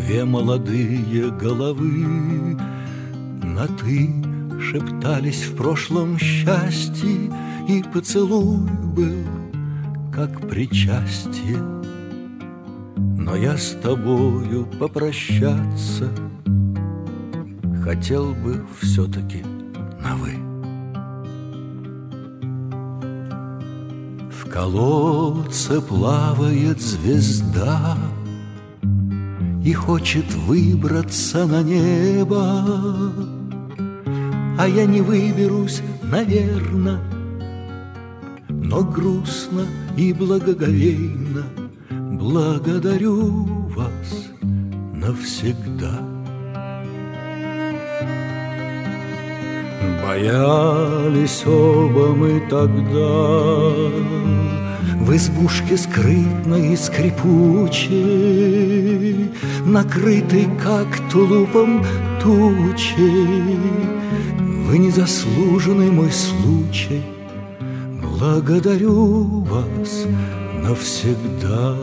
Две молодые головы на «ты» шептались в прошлом счастье, и поцелуй был как причастие. Но я с тобою попрощаться хотел бы все-таки на «вы». В колодце плавает звезда и хочет выбраться на небо, а я не выберусь, наверно, но грустно и благоговейно благодарю вас навсегда. Боялись оба мы тогда в избушке скрытной и скрипучей, накрытой как тулупом тучей. Вы незаслуженный мой случай, благодарю вас навсегда.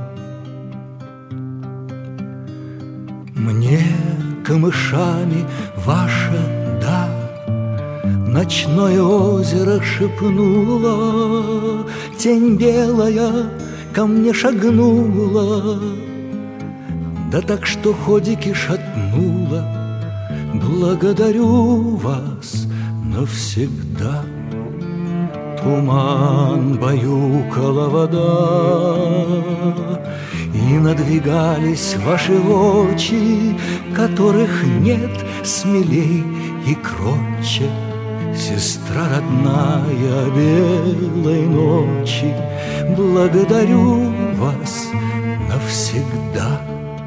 Мне камышами ваша «да» ночное озеро шепнула, тень белая ко мне шагнула, да так, что ходики шатнула. Благодарю вас навсегда. Туман баюкала вода, и надвигались ваши очи, которых нет смелей и кротче. Сестра родная белой ночи, благодарю вас навсегда.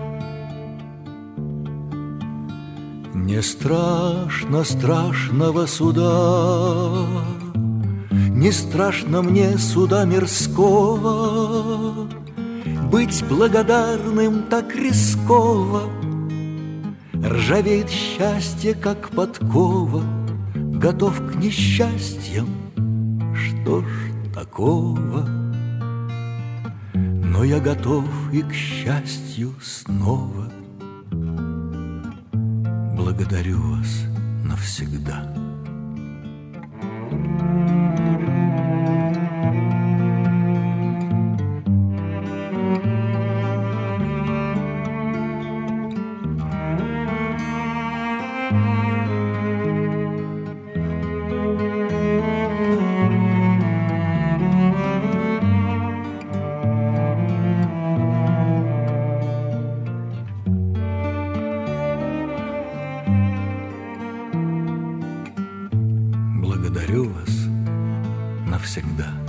Не страшно страшного суда, не страшно мне суда мирского, быть благодарным так рисково. Ржавеет счастье, как подкова, готов к несчастьям, что ж такого? Но я готов и к счастью снова. Благодарю вас навсегда. Благодарю вас навсегда.